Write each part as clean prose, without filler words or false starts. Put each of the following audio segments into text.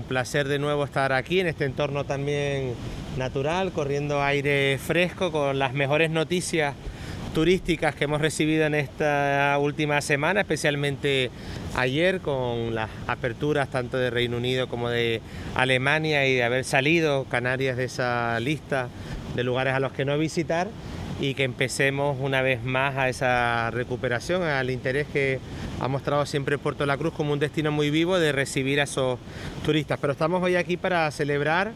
placer de nuevo estar aquí en este entorno también natural, corriendo aire fresco con las mejores noticias turísticas que hemos recibido en esta última semana, especialmente ayer con las aperturas tanto de Reino Unido como de Alemania y de haber salido Canarias de esa lista de lugares a los que no visitar, y que empecemos una vez más a esa recuperación, al interés que ha mostrado siempre Puerto de la Cruz como un destino muy vivo de recibir a esos turistas. Pero estamos hoy aquí para celebrar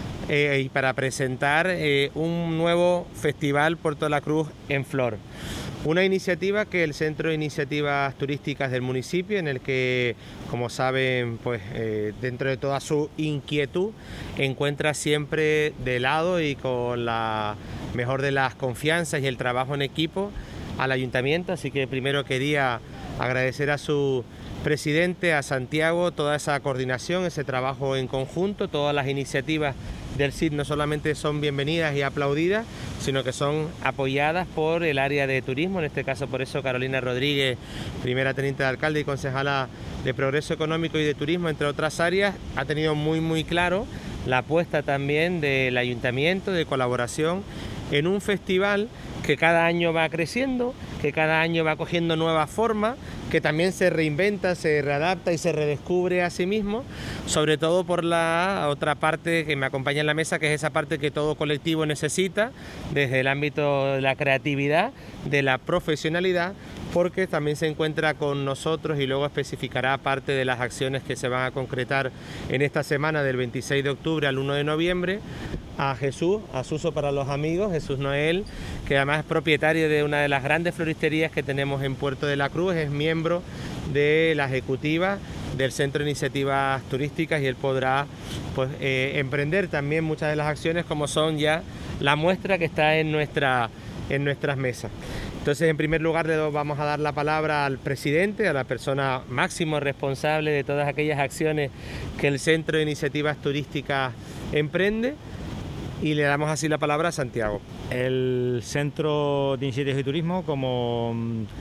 y para presentar un nuevo festival Puerto de la Cruz en Flor. Una iniciativa que el Centro de Iniciativas Turísticas del municipio, en el que, como saben, pues dentro de toda su inquietud, encuentra siempre de lado y con la mejor de las confianzas y el trabajo en equipo al ayuntamiento. Así que primero quería agradecer a su presidente, a Santiago, toda esa coordinación, ese trabajo en conjunto. Todas las iniciativas del CID no solamente son bienvenidas y aplaudidas, sino que son apoyadas por el área de turismo, en este caso por eso Carolina Rodríguez, primera teniente de alcalde y concejala de Progreso Económico y de Turismo, entre otras áreas, ha tenido muy claro la apuesta también del ayuntamiento de colaboración en un festival que cada año va creciendo, que cada año va cogiendo nuevas formas, que también se reinventa, se readapta y se redescubre a sí mismo, sobre todo por la otra parte que me acompaña en la mesa, que es esa parte que todo colectivo necesita, desde el ámbito de la creatividad, de la profesionalidad, porque también se encuentra con nosotros y luego especificará parte de las acciones que se van a concretar en esta semana del 26 de octubre al 1 de noviembre, a Jesús, a Suso para los amigos, Jesús Noel, que además es propietario de una de las grandes floristerías que tenemos en Puerto de la Cruz, es miembro de la ejecutiva del Centro de Iniciativas Turísticas, y él podrá pues, emprender también muchas de las acciones como son ya la muestra que está en nuestras mesas. Entonces, en primer lugar, le vamos a dar la palabra al presidente, a la persona máximo responsable de todas aquellas acciones que el Centro de Iniciativas Turísticas emprende, y le damos así la palabra a Santiago. El Centro de Iniciativas y Turismo, como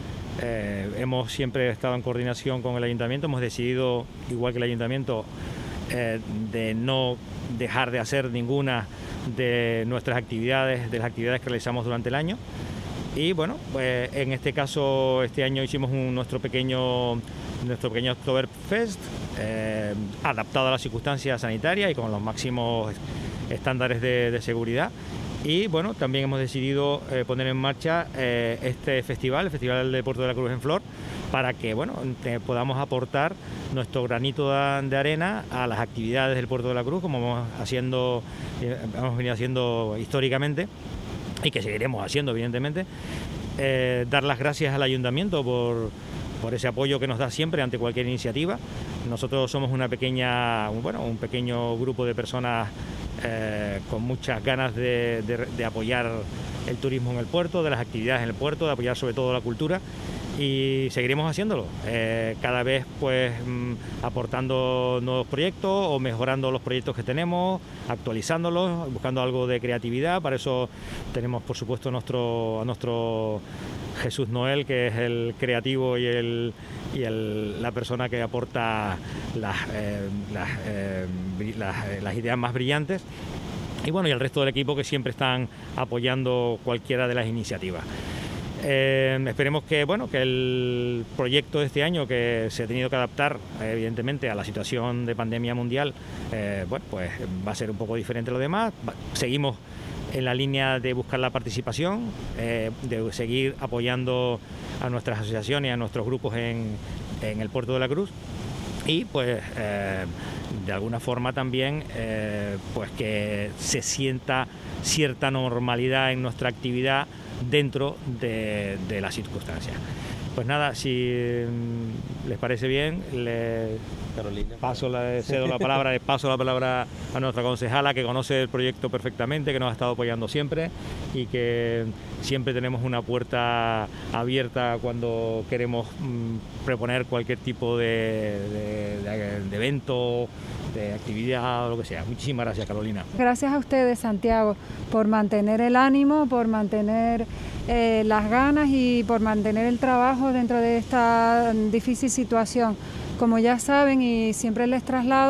hemos siempre estado en coordinación con el Ayuntamiento, hemos decidido, igual que el Ayuntamiento, de no dejar de hacer ninguna de nuestras actividades, de las actividades que realizamos durante el año. Y bueno, pues en este caso, este año hicimos nuestro pequeño Oktoberfest, adaptado a las circunstancias sanitarias y con los máximos estándares de seguridad. Y bueno, también hemos decidido poner en marcha este festival, el Festival de Puerto de la Cruz en Flor, para que bueno, podamos aportar nuestro granito de arena a las actividades del Puerto de la Cruz, como hemos venido haciendo históricamente y que seguiremos haciendo, evidentemente. Dar las gracias al Ayuntamiento por ese apoyo que nos da siempre ante cualquier iniciativa. Nosotros somos un pequeño grupo de personas con muchas ganas de apoyar el turismo en el puerto, de las actividades en el puerto, de apoyar sobre todo la cultura, y seguiremos haciéndolo, cada vez pues aportando nuevos proyectos o mejorando los proyectos que tenemos, actualizándolos, buscando algo de creatividad. Para eso tenemos, por supuesto, a nuestro Jesús Noel, que es el creativo y la persona que aporta las ideas más brillantes, y bueno, y el resto del equipo que siempre están apoyando cualquiera de las iniciativas. Esperemos que el proyecto de este año, que se ha tenido que adaptar evidentemente a la situación de pandemia mundial, pues va a ser un poco diferente a lo demás. Seguimos en la línea de buscar la participación, de seguir apoyando a nuestras asociaciones, a nuestros grupos en el Puerto de la Cruz, y pues de alguna forma también pues que se sienta cierta normalidad en nuestra actividad dentro de las circunstancias. Pues nada, si les parece bien, paso la palabra a nuestra concejala, que conoce el proyecto perfectamente, que nos ha estado apoyando siempre y que siempre tenemos una puerta abierta cuando queremos proponer cualquier tipo de evento, de actividad o lo que sea. Muchísimas gracias, Carolina. Gracias a ustedes, Santiago, por mantener el ánimo, por mantener las ganas y por mantener el trabajo dentro de esta difícil situación. Como ya saben, y siempre les traslado,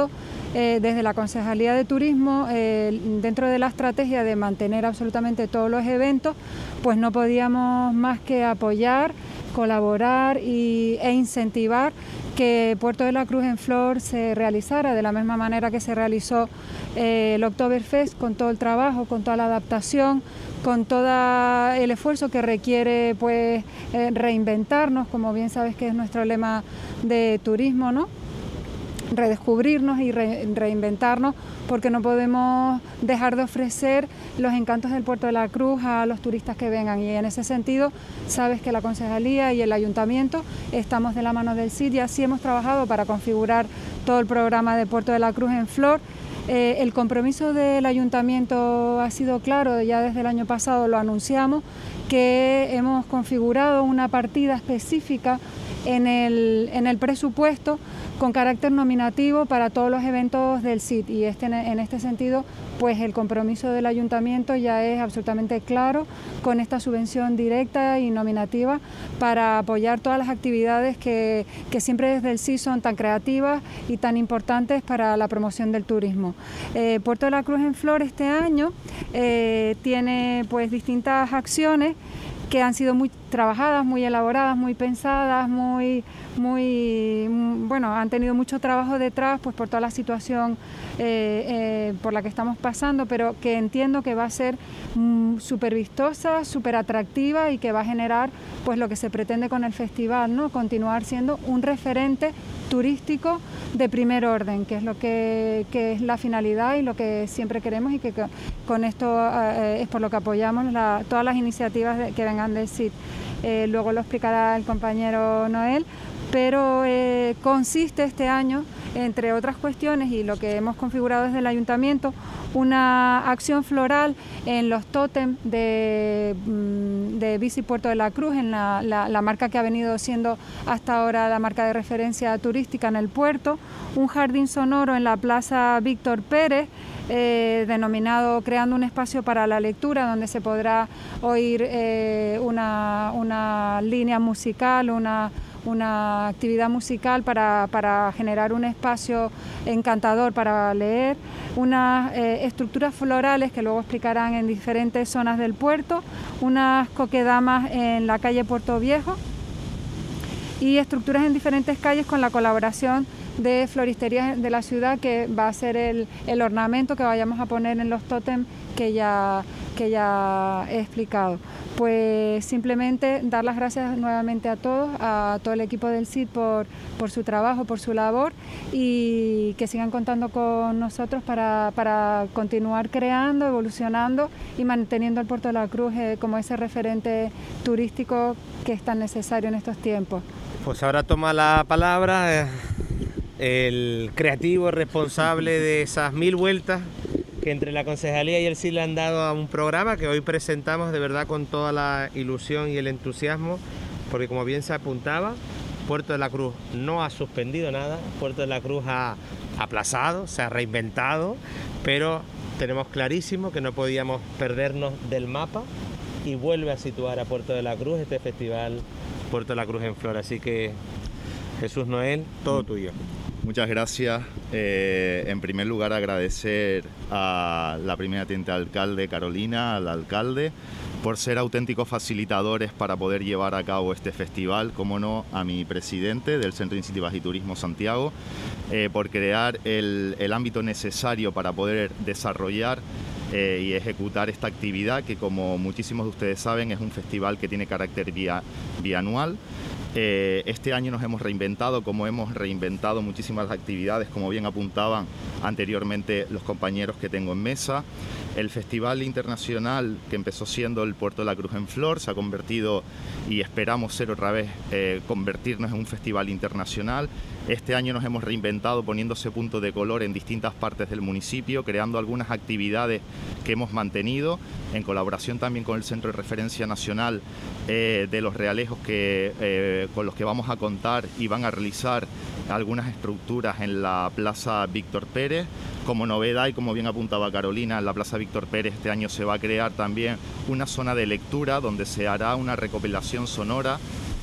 desde la Concejalía de Turismo, dentro de la estrategia de mantener absolutamente todos los eventos, pues no podíamos más que apoyar, colaborar e incentivar que Puerto de la Cruz en Flor se realizara de la misma manera que se realizó el Oktoberfest, con todo el trabajo, con toda la adaptación, con todo el esfuerzo que requiere pues reinventarnos, como bien sabes que es nuestro lema de turismo, ¿no? Redescubrirnos y reinventarnos, porque no podemos dejar de ofrecer los encantos del Puerto de la Cruz a los turistas que vengan, y en ese sentido sabes que la Concejalía y el Ayuntamiento estamos de la mano del CID y así hemos trabajado para configurar todo el programa de Puerto de la Cruz en Flor. El compromiso del Ayuntamiento ha sido claro, ya desde el año pasado lo anunciamos, que hemos configurado una partida específica en el presupuesto con carácter nominativo para todos los eventos del CID, y en este sentido pues el compromiso del Ayuntamiento ya es absolutamente claro con esta subvención directa y nominativa para apoyar todas las actividades que siempre desde el CID son tan creativas y tan importantes para la promoción del turismo. Puerto de la Cruz en Flor este año tiene pues distintas acciones que han sido muy trabajadas, muy elaboradas, muy pensadas, bueno, han tenido mucho trabajo detrás, pues por toda la situación por la que estamos pasando, pero que entiendo que va a ser súper vistosa, súper atractiva y que va a generar pues lo que se pretende con el festival, ¿no? Continuar siendo un referente turístico de primer orden, que es lo que es la finalidad y lo que siempre queremos, y que con esto es por lo que apoyamos todas las iniciativas que vengan del CID. Luego lo explicará el compañero Noel, pero consiste este año, entre otras cuestiones, y lo que hemos configurado desde el Ayuntamiento, una acción floral en los tótem de Visit Puerto de la Cruz, en la marca que ha venido siendo hasta ahora la marca de referencia turística en el puerto, un jardín sonoro en la Plaza Víctor Pérez, denominado Creando un espacio para la lectura, donde se podrá oír una línea musical, una actividad musical para generar un espacio encantador para leer, unas estructuras florales que luego explicarán en diferentes zonas del puerto, unas coquedamas en la calle Puerto Viejo y estructuras en diferentes calles con la colaboración de floristerías de la ciudad, que va a ser el ornamento que vayamos a poner en los tótems que ya he explicado. Pues simplemente dar las gracias nuevamente a todo el equipo del CID por su trabajo, por su labor, y que sigan contando con nosotros para continuar creando, evolucionando y manteniendo el Puerto de la Cruz como ese referente turístico que es tan necesario en estos tiempos. Pues ahora toma la palabra el creativo responsable de esas 1000 vueltas que entre la Concejalía y el CID le han dado a un programa que hoy presentamos de verdad con toda la ilusión y el entusiasmo, porque como bien se apuntaba, Puerto de la Cruz no ha suspendido nada, Puerto de la Cruz ha aplazado, se ha reinventado, pero tenemos clarísimo que no podíamos perdernos del mapa, y vuelve a situar a Puerto de la Cruz este festival Puerto de la Cruz en Flor. Así que Jesús Noel, todo tuyo. Muchas gracias. En primer lugar, agradecer a la primera teniente alcalde Carolina, al alcalde, por ser auténticos facilitadores para poder llevar a cabo este festival, como no, a mi presidente del Centro de Iniciativas y Turismo Santiago, por crear el ámbito necesario para poder desarrollar y ejecutar esta actividad, que como muchísimos de ustedes saben es un festival que tiene carácter bianual. Este año nos hemos reinventado, como hemos reinventado muchísimas actividades, como bien apuntaban anteriormente los compañeros que tengo en mesa. El Festival Internacional, que empezó siendo el Puerto de la Cruz en Flor, se ha convertido, y esperamos ser otra vez, convertirnos en un festival internacional. Este año nos hemos reinventado poniéndose punto de color en distintas partes del municipio, creando algunas actividades que hemos mantenido, en colaboración también con el Centro de Referencia Nacional de los Realejos, con los que vamos a contar y van a realizar algunas estructuras en la Plaza Víctor Pérez. Como novedad, y como bien apuntaba Carolina, en la Plaza Víctor Pérez este año se va a crear también una zona de lectura donde se hará una recopilación sonora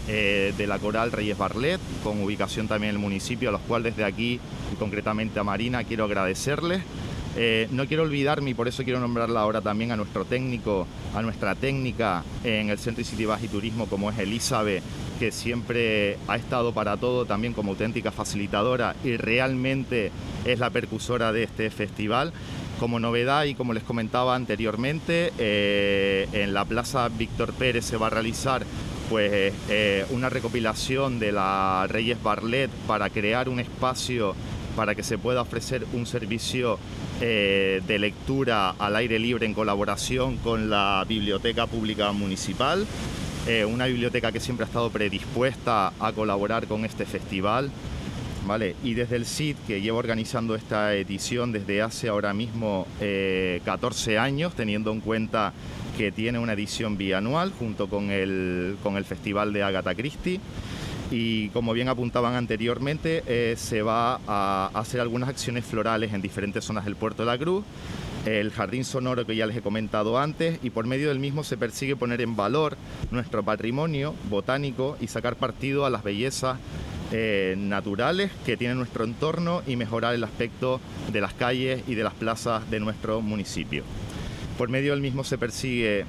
de la Coral Reyes Barlet, con ubicación también en el municipio, a los cuales desde aquí, y concretamente a Marina, quiero agradecerles. No quiero olvidarme, y por eso quiero nombrarla ahora también, a nuestro técnico, a nuestra técnica en el Centro City Bus y Turismo, como es Elizabeth, que siempre ha estado para todo, también como auténtica facilitadora, y realmente es la precursora de este festival. Como novedad, y como les comentaba anteriormente, en la Plaza Víctor Pérez se va a realizar pues una recopilación de la Reyes Barlet para crear un espacio para que se pueda ofrecer un servicio de lectura al aire libre en colaboración con la Biblioteca Pública Municipal, una biblioteca que siempre ha estado predispuesta a colaborar con este festival, ¿vale? Y desde el CID, que lleva organizando esta edición desde hace ahora mismo 14 años, teniendo en cuenta que tiene una edición bianual junto con el Festival de Agatha Christie. Y como bien apuntaban anteriormente, se va a hacer algunas acciones florales en diferentes zonas del Puerto de la Cruz, el jardín sonoro que ya les he comentado antes, y por medio del mismo se persigue poner en valor nuestro patrimonio botánico y sacar partido a las bellezas naturales que tiene nuestro entorno y mejorar el aspecto de las calles y de las plazas de nuestro municipio. Por medio del mismo se persigue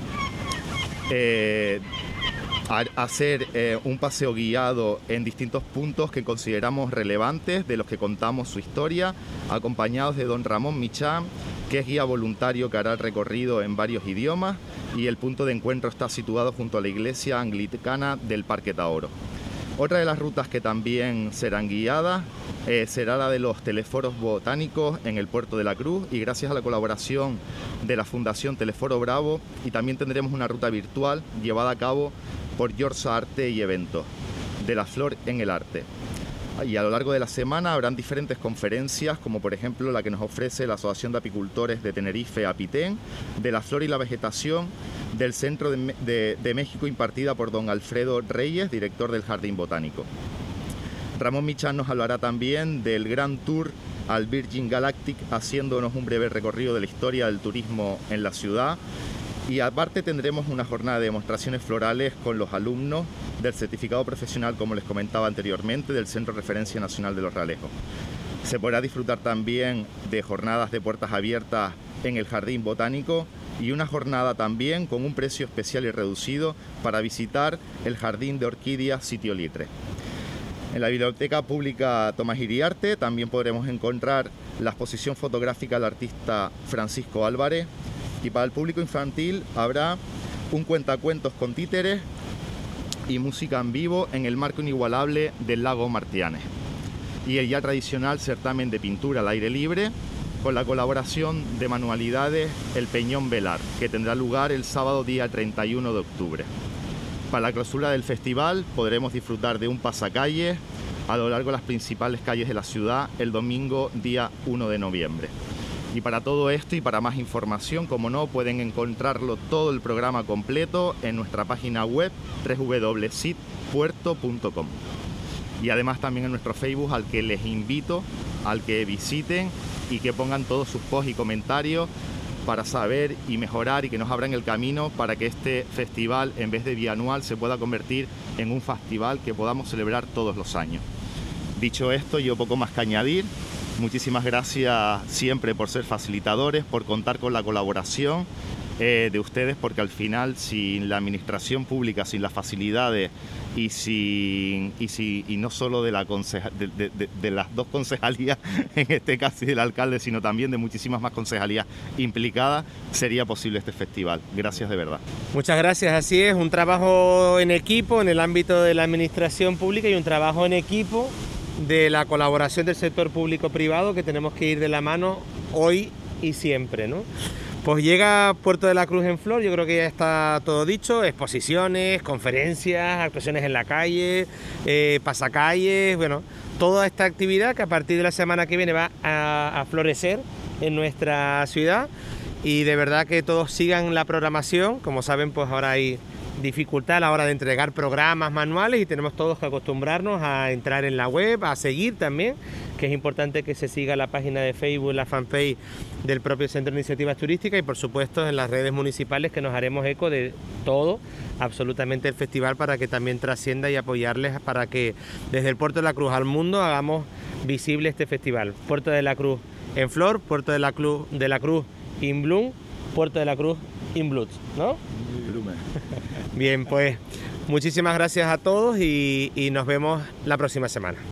hacer un paseo guiado en distintos puntos que consideramos relevantes, de los que contamos su historia, acompañados de don Ramón Michán, que es guía voluntario que hará el recorrido en varios idiomas, y el punto de encuentro está situado junto a la iglesia anglicana del Parque Taoro. Otra de las rutas que también serán guiadas será la de los teleforos botánicos en el Puerto de la Cruz, y gracias a la colaboración de la Fundación Teleforo Bravo, y también tendremos una ruta virtual llevada a cabo por Yorsa Arte y Eventos, de la flor en el arte. Y a lo largo de la semana habrán diferentes conferencias, como por ejemplo la que nos ofrece la Asociación de Apicultores de Tenerife, Apitén, de la flor y la vegetación del Centro de México, impartida por don Alfredo Reyes, director del Jardín Botánico. Ramón Michán nos hablará también del Gran Tour al Virgin Galactic, haciéndonos un breve recorrido de la historia del turismo en la ciudad. Y aparte tendremos una jornada de demostraciones florales con los alumnos del certificado profesional, como les comentaba anteriormente, del Centro de Referencia Nacional de Los Realejos. Se podrá disfrutar también de jornadas de puertas abiertas en el Jardín Botánico, y una jornada también con un precio especial y reducido para visitar el Jardín de Orquídeas Sitio Litre. En la Biblioteca Pública Tomás Iriarte también podremos encontrar la exposición fotográfica del artista Francisco Álvarez, y para el público infantil habrá un cuentacuentos con títeres y música en vivo en el marco inigualable del lago Martianes, y el ya tradicional certamen de pintura al aire libre con la colaboración de Manualidades El Peñón Velar, que tendrá lugar el sábado día 31 de octubre. Para la clausura del festival podremos disfrutar de un pasacalles a lo largo de las principales calles de la ciudad el domingo día 1 de noviembre. Y para todo esto y para más información, como no, pueden encontrarlo todo el programa completo en nuestra página web www.citpuerto.com. Y además también en nuestro Facebook, al que les invito al que visiten y que pongan todos sus posts y comentarios para saber y mejorar, y que nos abran el camino para que este festival, en vez de bianual, se pueda convertir en un festival que podamos celebrar todos los años. Dicho esto, yo poco más que añadir. Muchísimas gracias siempre por ser facilitadores, por contar con la colaboración de ustedes, porque al final, sin la administración pública, sin las facilidades y no solo de las dos concejalías, en este caso del alcalde, sino también de muchísimas más concejalías implicadas, sería posible este festival. Gracias de verdad. Muchas gracias, así es, un trabajo en equipo en el ámbito de la administración pública y un trabajo en equipo de la colaboración del sector público-privado, que tenemos que ir de la mano hoy y siempre, ¿no? Pues llega Puerto de la Cruz en flor, yo creo que ya está todo dicho: exposiciones, conferencias, actuaciones en la calle, pasacalles, bueno, toda esta actividad que a partir de la semana que viene va a florecer en nuestra ciudad. Y de verdad que todos sigan la programación. Como saben, pues ahora hay dificultad a la hora de entregar programas manuales y tenemos todos que acostumbrarnos a entrar en la web, a seguir también, que es importante que se siga la página de Facebook, la fanpage del propio Centro de Iniciativas Turísticas y por supuesto en las redes municipales, que nos haremos eco de todo, absolutamente el festival, para que también trascienda y apoyarles para que desde el Puerto de la Cruz al mundo hagamos visible este festival. Puerto de la Cruz en flor, Puerto de la Cruz in bloom, Puerto de la Cruz in blood, ¿no? Bien, pues muchísimas gracias a todos y nos vemos la próxima semana.